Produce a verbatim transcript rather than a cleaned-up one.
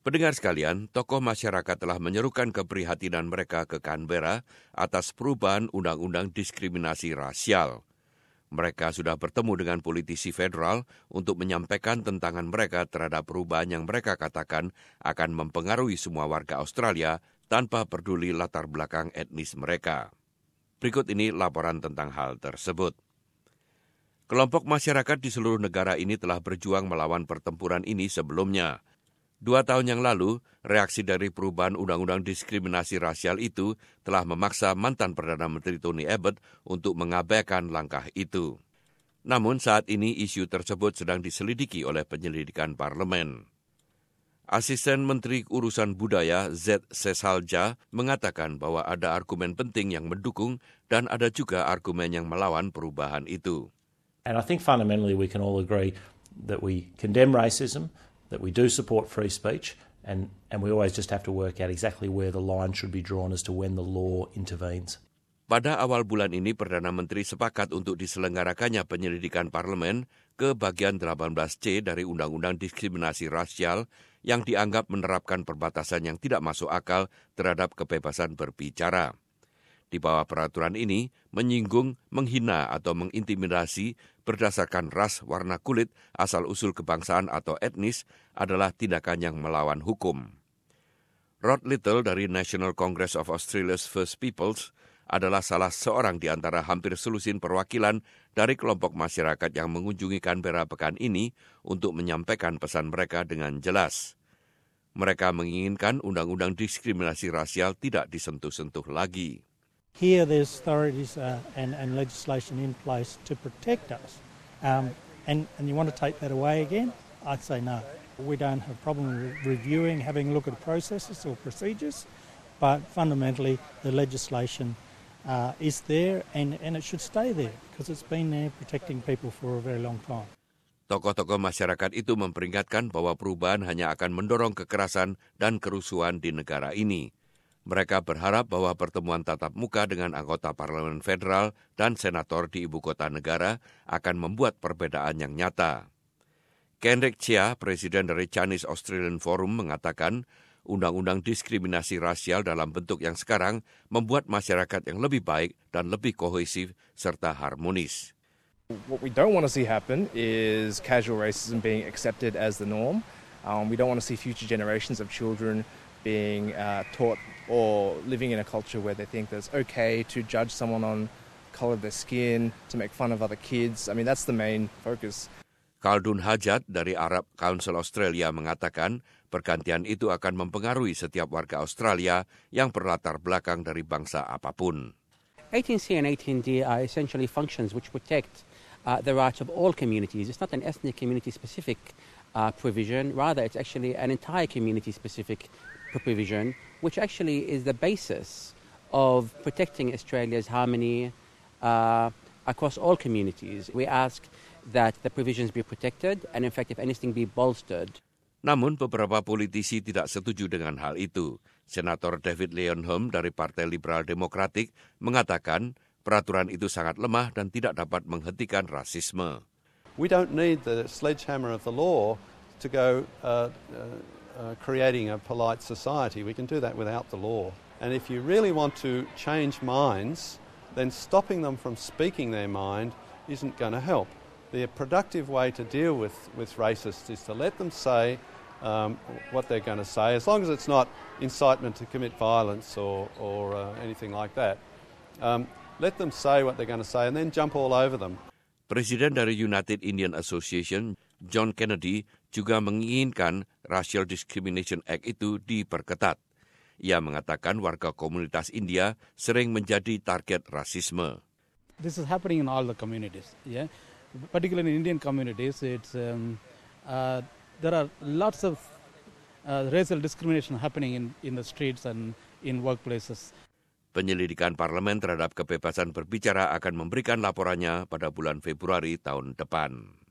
Pendengar sekalian, tokoh masyarakat telah menyerukan keprihatinan mereka ke Canberra atas perubahan undang-undang diskriminasi rasial. Mereka sudah bertemu dengan politisi federal untuk menyampaikan tentangan mereka terhadap perubahan yang mereka katakan akan mempengaruhi semua warga Australia tanpa peduli latar belakang etnis mereka. Berikut ini laporan tentang hal tersebut. Kelompok masyarakat di seluruh negara ini telah berjuang melawan pertempuran ini sebelumnya. Dua tahun yang lalu, reaksi dari perubahan undang-undang diskriminasi rasial itu telah memaksa mantan Perdana Menteri Tony Abbott untuk mengabaikan langkah itu. Namun saat ini isu tersebut sedang diselidiki oleh penyelidikan parlemen. Asisten Menteri Urusan Budaya Z. Sesalja mengatakan bahwa ada argumen penting yang mendukung dan ada juga argumen yang melawan perubahan itu. And I think fundamentally we can all agree that we condemn racism, that we do support free speech, and, and we always just have to work out exactly where the line should be drawn as to when the law intervenes. Pada awal bulan ini, Perdana Menteri sepakat untuk diselenggarakannya penyelidikan parlemen ke bagian delapan belas C dari Undang-Undang Diskriminasi Rasial yang dianggap menerapkan perbatasan yang tidak masuk akal terhadap kebebasan berbicara. Di bawah peraturan ini, menyinggung, menghina atau mengintimidasi berdasarkan ras, warna kulit, asal-usul kebangsaan atau etnis adalah tindakan yang melawan hukum. Rod Little dari National Congress of Australia's First Peoples adalah salah seorang di antara hampir selusin perwakilan dari kelompok masyarakat yang mengunjungi Canberra pekan ini untuk menyampaikan pesan mereka dengan jelas. Mereka menginginkan undang-undang diskriminasi rasial tidak disentuh-sentuh lagi. Here there's authorities uh, and, and legislation in place to protect us. Um, and, and you want to take that away again? I'd say no. We don't have a problem with reviewing, having a look at processes or procedures, but fundamentally the legislation uh, is there and, and it should stay there because it's been there protecting people for a very long time. Tokoh-tokoh masyarakat itu memperingatkan bahwa perubahan hanya akan mendorong kekerasan dan kerusuhan di negara ini. Mereka berharap bahwa pertemuan tatap muka dengan anggota Parlemen Federal dan senator di ibu kota negara akan membuat perbedaan yang nyata. Kendrick Chia, presiden dari Chinese Australian Forum, mengatakan undang-undang diskriminasi rasial dalam bentuk yang sekarang membuat masyarakat yang lebih baik dan lebih kohesif serta harmonis. What we don't want to see happen is casual racism being accepted as the norm. Um, we don't want to see future generations of children being uh, taught or living in a culture where they think that it's okay to judge someone on color of their skin, to make fun of other kids. I mean, that's the main focus. Khaldun Hajat dari Arab Council Australia mengatakan pergantian itu akan mempengaruhi setiap warga Australia yang berlatar belakang dari bangsa apapun. eighteen C and eighteen D are essentially functions which protect uh, the rights of all communities. It's not an ethnic community-specific uh, provision. Rather, it's actually an entire community-specific provision, which actually is the basis of protecting Australia's harmony uh, across all communities. We ask that the provisions be protected and, in fact, if anything, be bolstered. Namun, beberapa politisi tidak setuju dengan hal itu. Senator David Leyonhjelm dari Partai Liberal Demokratik mengatakan peraturan itu sangat lemah dan tidak dapat menghentikan rasisme. We don't need the sledgehammer of the law to go uh, uh, Uh, creating a polite society. We can do that without the law. And if you really want to change minds, then stopping them from speaking their mind isn't going to help. The productive way to deal with, with racists is to let them say um, what they're going to say, as long as it's not incitement to commit violence or, or uh, anything like that. Um, let them say what they're going to say and then jump all over them. Presiden dari United Indian Association, John Kennedy, juga menginginkan Racial Discrimination Act itu diperketat. Ia mengatakan warga komunitas India sering menjadi target rasisme. This is happening in all the communities, yeah. Particularly in Indian communities, it's um, uh, there are lots of uh, racial discrimination happening in in the streets and in workplaces. Penyelidikan parlemen terhadap kebebasan berbicara akan memberikan laporannya pada bulan Februari tahun depan.